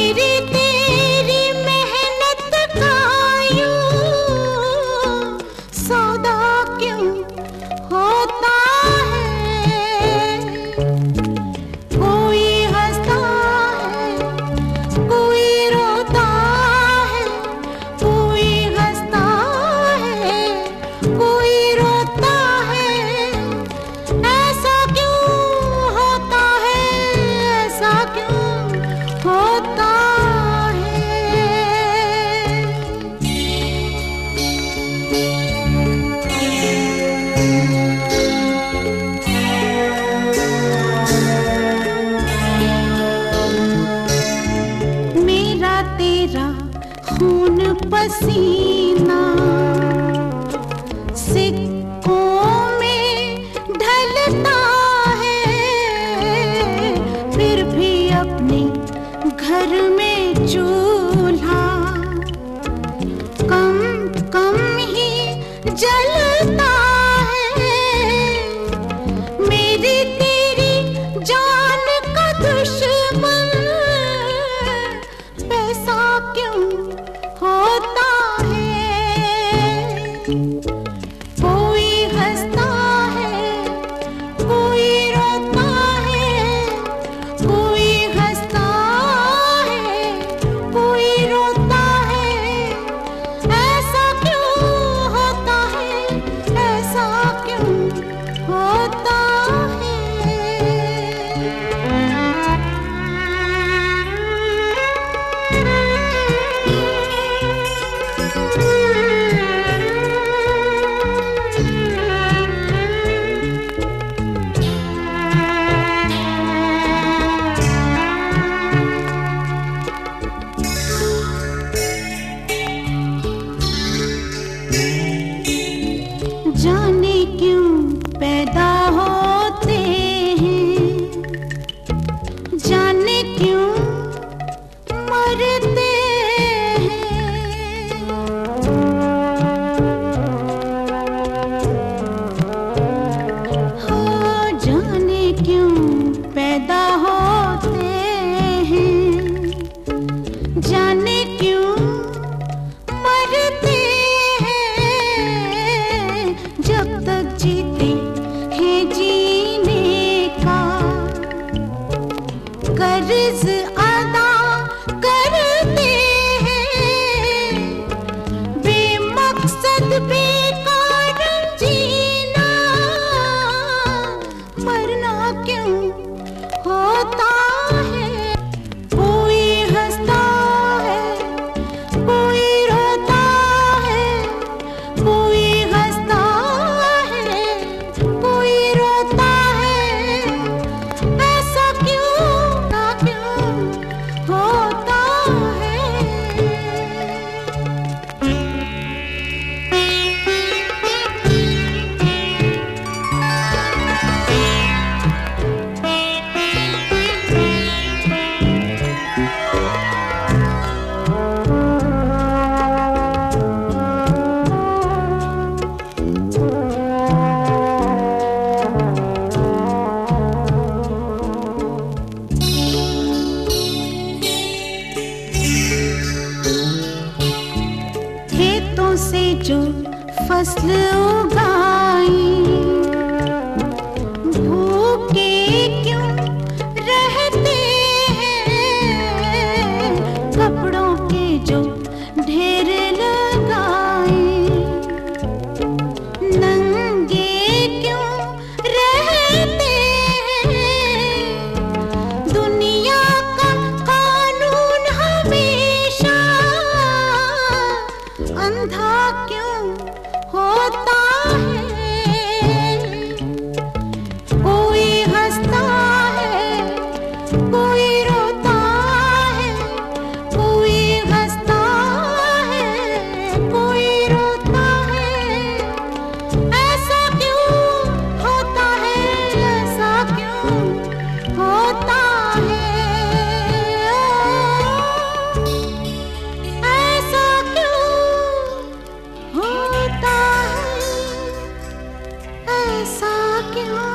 मेरी तेरी मेहनत का यूं सौदा क्यों होता है? कोई हंसता है, कोई रोता है, कोई हंसता है, कोई रोता है। ऐसा क्यों होता है? ऐसा क्यों होता है? मेरा तेरा खून पसीना सिक्कों में ढलता है, फिर भी अपने घर में चूल्हा कम कम ही जलता है। मेरी तेरी जान का दुश्मन पैसा क्यों होता है? कोई हंसता है, कोई रोता है, कोई हंसता है, कोई रोता है। ऐसा क्यों होता है? ऐसा क्यों होता जाने क्यों पैदा होते हैं, जाने क्यों मरते हैं। हो जाने क्यों पैदा होते हैं, जाने क्यों मरते हैं। जब तक जीते हैं जीने का कर्ज अदा करते हैं। बेमकसद बेकार जीना मरना क्यों होता है? कोई हंसता है, कोई रोता है, कोई हंसता है, कोई रोता है। ऐसा क्यों होता है? खेतों से जो फसल उगाई भूखे क्यों रहते हैं? कपड़ों के जो ढेर लगाए नंगे क्यों रहते हैं? दुनिया का कानून हमेशा अंधा क्यों होता है? कोई हंसता है, कोई रोता है, कोई हंसता है, कोई रोता है। ऐसा क्यों होता है? ऐसा क्यों होता है? ऐसा क्यों होता है? ऐसा क्यों